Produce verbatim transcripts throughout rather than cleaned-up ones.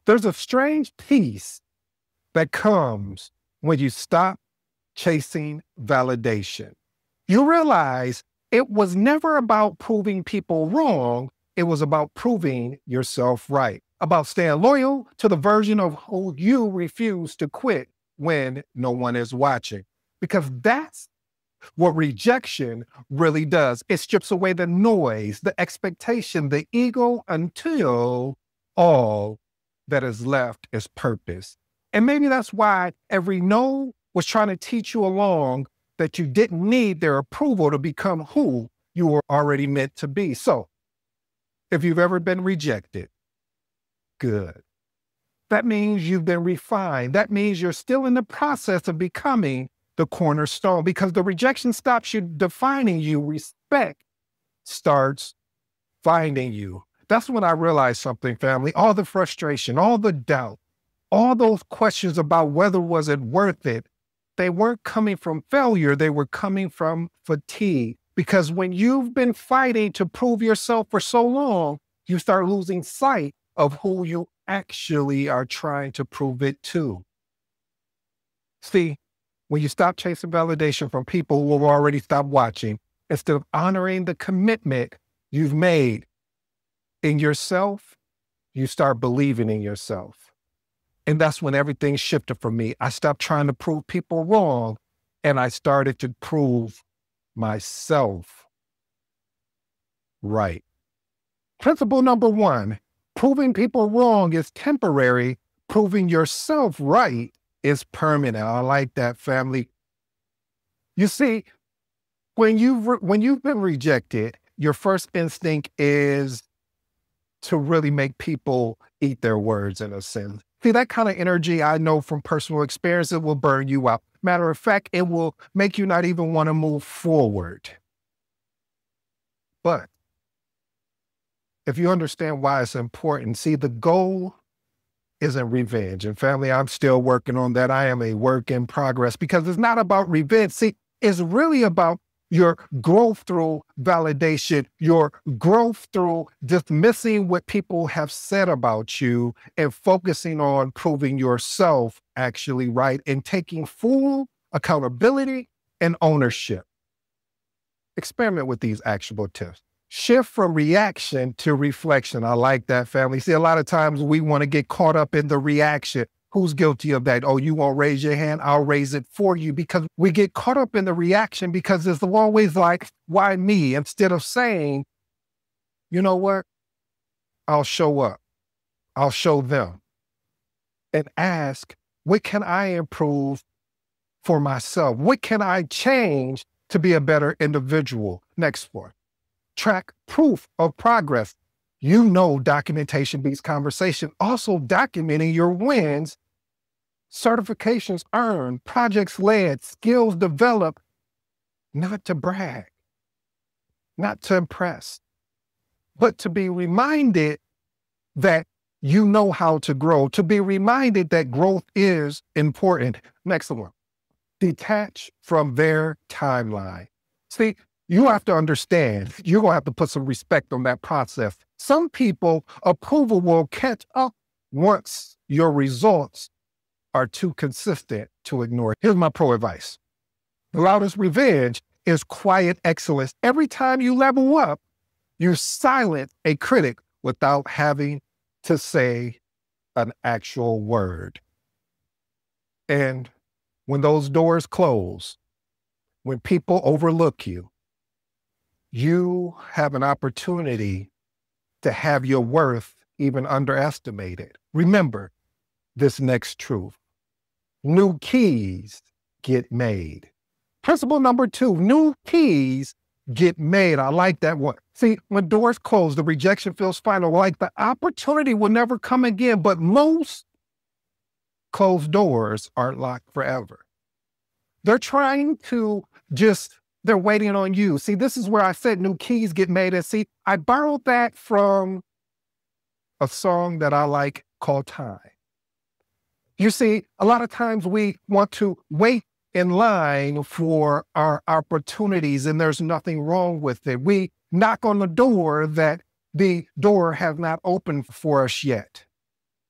There's a strange peace that comes when you stop chasing validation. You realize it was never about proving people wrong. It was about proving yourself right, about staying loyal to the version of who you refuse to quit when no one is watching. Because that's what rejection really does. It strips away the noise, the expectation, the ego until all that is left is purpose. And maybe that's why every no was trying to teach you along that you didn't need their approval to become who you were already meant to be. So if you've ever been rejected, good. That means you've been refined. That means you're still in the process of becoming the cornerstone, because the rejection stops you defining you. Respect starts finding you. That's when I realized something, family. All the frustration, all the doubt, all those questions about whether was it worth it, they weren't coming from failure. They were coming from fatigue. Because when you've been fighting to prove yourself for so long, you start losing sight of who you actually are trying to prove it to. See, when you stop chasing validation from people who have already stopped watching, instead of honoring the commitment you've made in yourself, you start believing in yourself. And that's when everything shifted for me. I stopped trying to prove people wrong, and I started to prove myself right. Principle number one, proving people wrong is temporary. Proving yourself right is permanent. I like that, family. You see, when you've, re- when you've been rejected, your first instinct is to really make people eat their words, in a sense. See, that kind of energy, I know from personal experience, it will burn you out. Matter of fact, it will make you not even want to move forward. But if you understand why it's important, see, the goal isn't revenge. And family, I'm still working on that. I am a work in progress, because it's not about revenge. See, it's really about your growth through validation, your growth through dismissing what people have said about you and focusing on proving yourself actually right and taking full accountability and ownership. Experiment with these actionable tips. Shift from reaction to reflection. I like that, family. See, a lot of times we want to get caught up in the reaction. Who's guilty of that? Oh, you won't raise your hand? I'll raise it for you, because we get caught up in the reaction because it's always like, why me? Instead of saying, you know what? I'll show up. I'll show them. And ask, what can I improve for myself? What can I change to be a better individual? Next one. Track proof of progress. You know, documentation beats conversation. Also documenting your wins, certifications earned, projects led, skills developed, not to brag, not to impress, but to be reminded that you know how to grow, to be reminded that growth is important. Next one. Detach from their timeline. See, you have to understand, you're going to have to put some respect on that process. Some people, approval will catch up once your results are too consistent to ignore. Here's my pro advice. The loudest revenge is quiet excellence. Every time you level up, you silence a critic without having to say an actual word. And when those doors close, when people overlook you, you have an opportunity to have your worth even underestimated. Remember this next truth. New keys get made. Principle number two, new keys get made. I like that one. See, when doors close, the rejection feels final, like the opportunity will never come again, but most closed doors aren't locked forever. They're trying to just, they're waiting on you. See, this is where I said new keys get made. And see, I borrowed that from a song that I like called Time. You see, a lot of times we want to wait in line for our opportunities, and there's nothing wrong with it. We knock on the door that the door has not opened for us yet.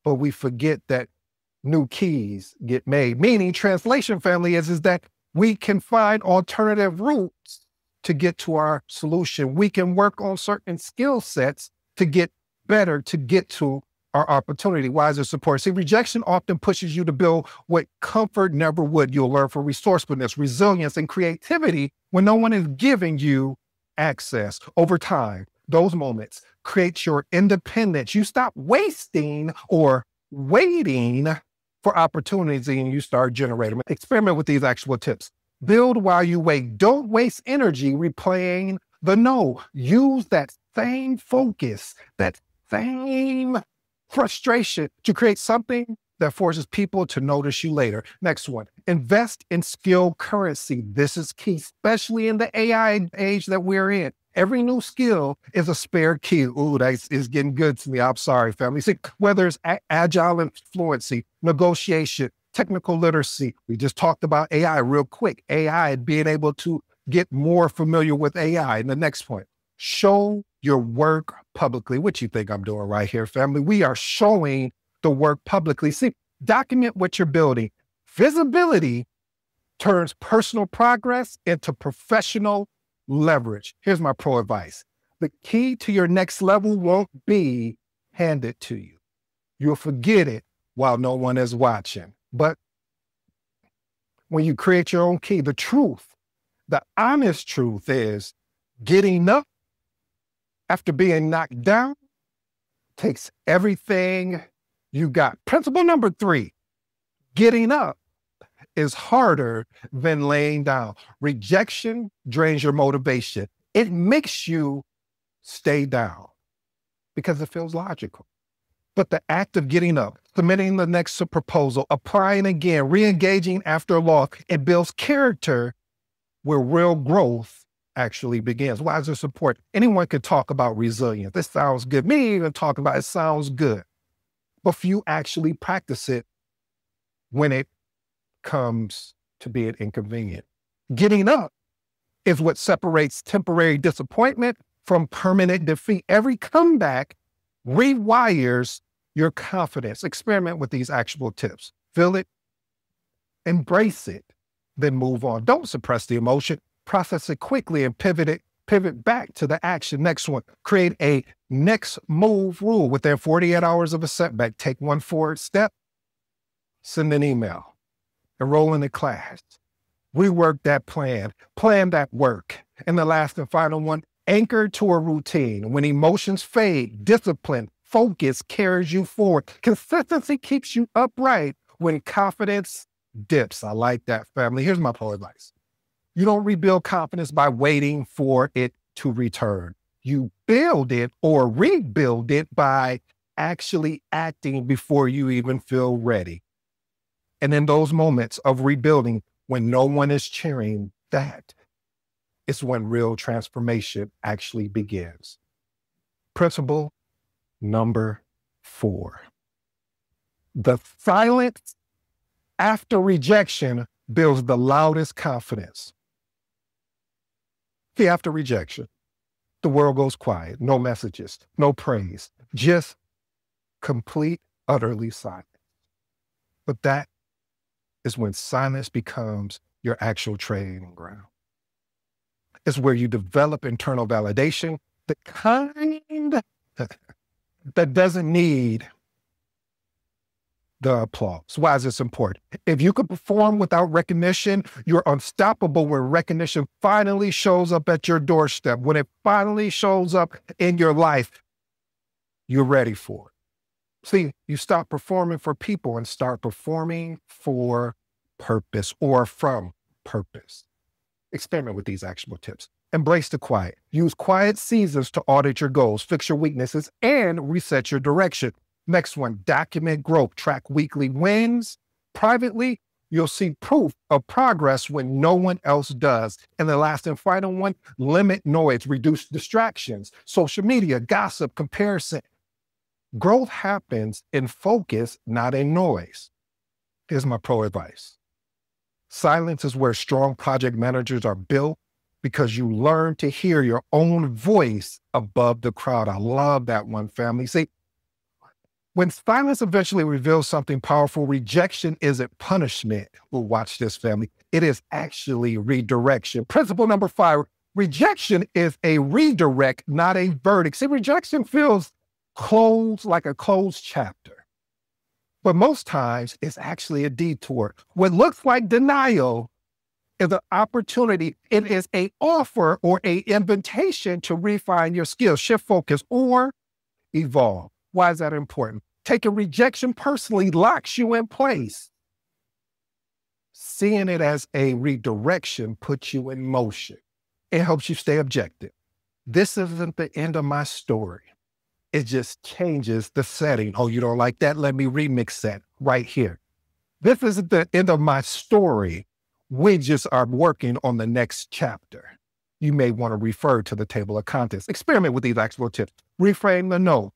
but we forget that new keys get made. Meaning, translation, family, is, is that we can find alternative routes to get to our solution. We can work on certain skill sets to get better, to get to our opportunity. Wiser support. See, rejection often pushes you to build what comfort never would. You'll learn from resourcefulness, resilience, and creativity when no one is giving you access. Over time, those moments create your independence. You stop wasting or waiting for opportunities and you start generating. Experiment with these actual tips. Build while you wait. Don't waste energy replaying the no. Use that same focus, that same frustration to create something that forces people to notice you later. Next one, invest in skill currency. This is key, especially in the A I age that we're in. Every new skill is a spare key. Ooh, that is getting good to me. I'm sorry, family. See, whether it's a- agile and fluency, negotiation, technical literacy. We just talked about A I real quick. A I, being able to get more familiar with A I. And the next point, show your work publicly. What you think I'm doing right here, family? We are showing the work publicly. See, document what you're building. Visibility turns personal progress into professional leverage. Here's my pro advice. The key to your next level won't be handed to you. You'll forget it while no one is watching. But when you create your own key, the truth, the honest truth is getting up after being knocked down takes everything you got. Principle number three, getting up is harder than laying down. Rejection drains your motivation. It makes you stay down because it feels logical. But the act of getting up, submitting the next proposal, applying again, re-engaging after a loss, it builds character where real growth actually begins. Wiser support. Anyone could talk about resilience. This sounds good. Me even talking about it sounds good. But few actually practice it when it comes to being inconvenient. Getting up is what separates temporary disappointment from permanent defeat. Every comeback rewires your confidence. Experiment with these actual tips. Feel it, embrace it, then move on. Don't suppress the emotion. Process it quickly and pivot it, pivot back to the action. Next one, create a next move rule. Within forty-eight hours of a setback, take one forward step, send an email, enroll in a class, rework that plan, plan that work. And the last and final one, anchor to a routine. When emotions fade, discipline, focus carries you forward. Consistency keeps you upright when confidence dips. I like that, family. Here's my pro advice. You don't rebuild confidence by waiting for it to return. You build it or rebuild it by actually acting before you even feel ready. And in those moments of rebuilding, when no one is cheering, that is when real transformation actually begins. Principle number four. The silence after rejection builds the loudest confidence. See, after rejection, the world goes quiet, no messages, no praise, just complete, utterly silence. But that is when silence becomes your actual training ground. It's where you develop internal validation, the kind that doesn't need the applause. Why is this important? If you can perform without recognition, you're unstoppable when recognition finally shows up at your doorstep. When it finally shows up in your life, you're ready for it. See, you stop performing for people and start performing for purpose or from purpose. Experiment with these actionable tips. Embrace the quiet. Use quiet seasons to audit your goals, fix your weaknesses, and reset your direction. Next one, document growth. Track weekly wins. Privately, you'll see proof of progress when no one else does. And the last and final one, limit noise, reduce distractions, social media, gossip, comparison. Growth happens in focus, not in noise. Here's my pro advice. Silence is where strong project managers are built because you learn to hear your own voice above the crowd. I love that one, family. See, When silence eventually reveals something powerful, rejection isn't punishment. Well, watch this, family. It is actually redirection. Principle number five, rejection is a redirect, not a verdict. See, rejection feels closed, like a closed chapter. But most times it's actually a detour. What looks like denial is an opportunity. It is an offer or an invitation to refine your skills, shift focus, or evolve. Why is that important? Taking rejection personally locks you in place. Seeing it as a redirection puts you in motion. It helps you stay objective. This isn't the end of my story. It just changes the setting. Oh, you don't like that? Let me remix that right here. This isn't the end of my story. We just are working on the next chapter. You may want to refer to the table of contents. Experiment with these actual tips. Reframe the no.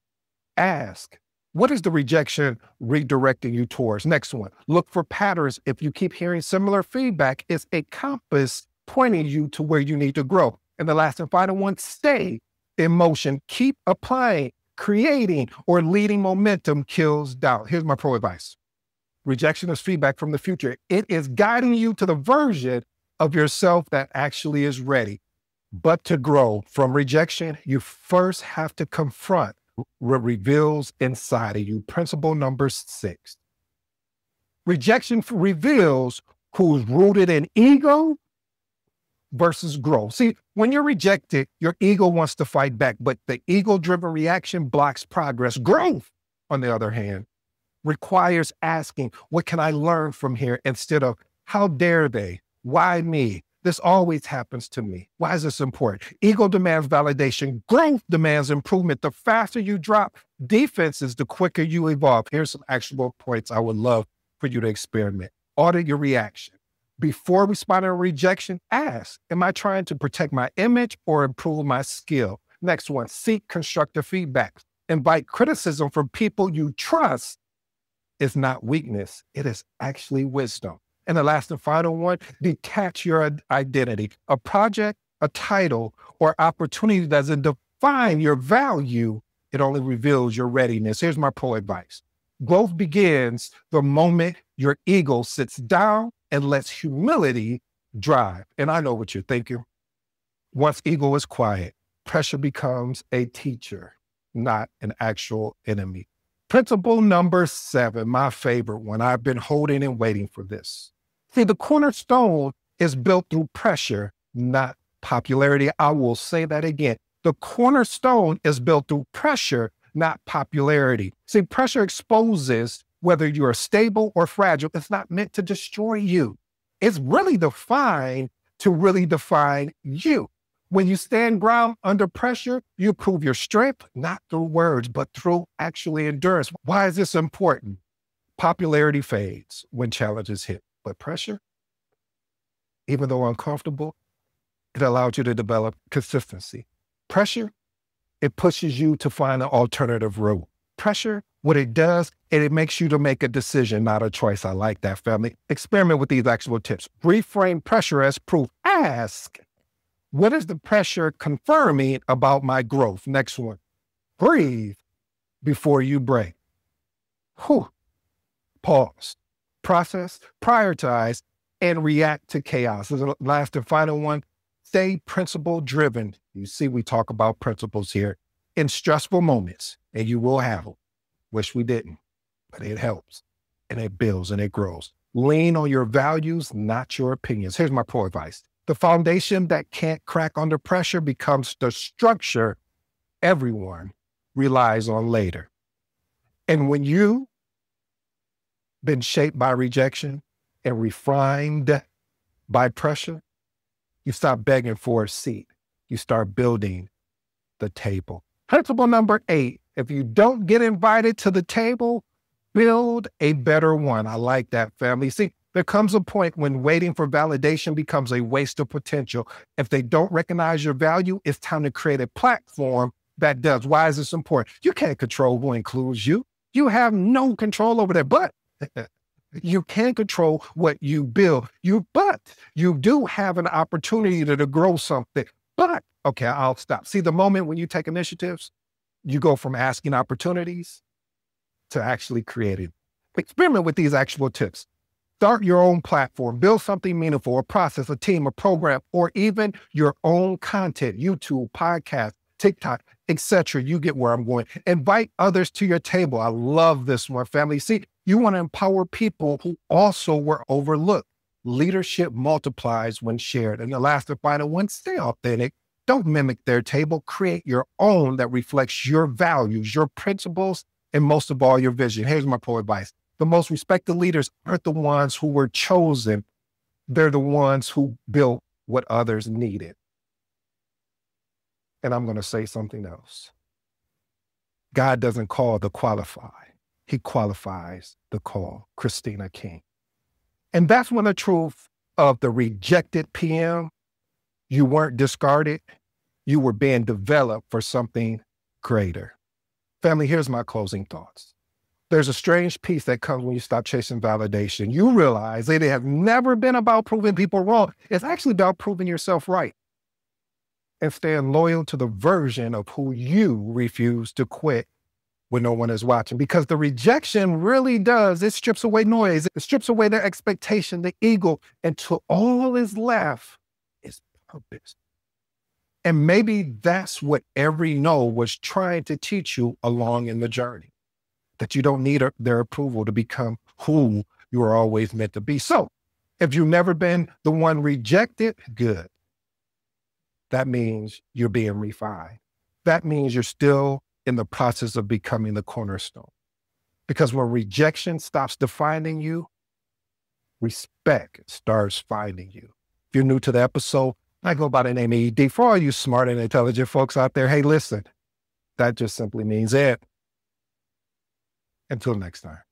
Ask, what is the rejection redirecting you towards? Next one, look for patterns. If you keep hearing similar feedback, it's a compass pointing you to where you need to grow. And the last and final one, stay in motion. Keep applying, creating, or leading momentum kills doubt. Here's my pro advice. Rejection is feedback from the future. It is guiding you to the version of yourself that actually is ready. But to grow from rejection, you first have to confront what reveals inside of you. Principle number six. Rejection reveals who's rooted in ego versus growth. See, when you're rejected, your ego wants to fight back, but the ego-driven reaction blocks progress. Growth, on the other hand, requires asking, what can I learn from here? Instead of, how dare they? Why me? This always happens to me. Why is this important? Ego demands validation. Growth demands improvement. The faster you drop defenses, the quicker you evolve. Here's some actionable points I would love for you to experiment. Audit your reaction. Before responding to rejection, ask, am I trying to protect my image or improve my skill? Next one, seek constructive feedback. Invite criticism from people you trust. It's not weakness. It is actually wisdom. And the last and final one, detach your identity. A project, a title, or opportunity doesn't define your value. It only reveals your readiness. Here's my pro advice. Growth begins the moment your ego sits down and lets humility drive. And I know what you're thinking. Once ego is quiet, pressure becomes a teacher, not an actual enemy. Principle number seven, my favorite one. I've been holding and waiting for this. See, the cornerstone is built through pressure, not popularity. I will say that again. The cornerstone is built through pressure, not popularity. See, pressure exposes whether you're stable or fragile. It's not meant to destroy you. It's really defined to really define you. When you stand ground under pressure, you prove your strength, not through words, but through actually endurance. Why is this important? Popularity fades when challenges hit. But pressure, even though uncomfortable, it allows you to develop consistency. Pressure, it pushes you to find an alternative route. Pressure, what it does, it, it makes you to make a decision, not a choice. I like that, family. Experiment with these actual tips. Reframe pressure as proof. Ask, what is the pressure confirming about my growth? Next one. Breathe before you break. Whew. Pause. Process, prioritize, and react to chaos. And the last and final one, stay principle driven. You see, we talk about principles here in stressful moments, and you will have them. Wish we didn't, but it helps, and it builds, and it grows. Lean on your values, not your opinions. Here's my pro advice. The foundation that can't crack under pressure becomes the structure everyone relies on later. And when you been shaped by rejection and refined by pressure, you stop begging for a seat. You start building the table. Principle number eight, if you don't get invited to the table, build a better one. I like that, family. See, there comes a point when waiting for validation becomes a waste of potential. If they don't recognize your value, it's time to create a platform that does. Why is this important? You can't control who includes you. You have no control over that, but you can control what you build. You, but you do have an opportunity to, to grow something. But, okay, I'll stop. See, the moment when you take initiatives, you go from asking opportunities to actually create it. Experiment with these actual tips. Start your own platform, build something meaningful, a process, a team, a program, or even your own content, YouTube, podcast, TikTok, et cetera. You get where I'm going. Invite others to your table. I love this one, family. See, you want to empower people who also were overlooked. Leadership multiplies when shared. And the last and final one, stay authentic. Don't mimic their table. Create your own that reflects your values, your principles, and most of all, your vision. Here's my pro advice. The most respected leaders aren't the ones who were chosen. They're the ones who built what others needed. And I'm going to say something else. God doesn't call the qualified. He qualifies the call. Christina King. And that's when the truth of the rejected P M, you weren't discarded. You were being developed for something greater. Family, here's my closing thoughts. There's a strange peace that comes when you stop chasing validation. You realize that it has never been about proving people wrong. It's actually about proving yourself right and staying loyal to the version of who you refuse to quit when no one is watching. Because the rejection really does, it strips away noise. It strips away their expectation, the ego, until all is left is purpose. And maybe that's what every no was trying to teach you along in the journey. That you don't need their approval to become who you are always meant to be. So if you've never been the one rejected, good. That means you're being refined. That means you're still in the process of becoming the cornerstone. Because when rejection stops defining you, respect starts finding you. If you're new to the episode, I go by the name of E D. For all you smart and intelligent folks out there, hey, listen, that just simply means it. Until next time.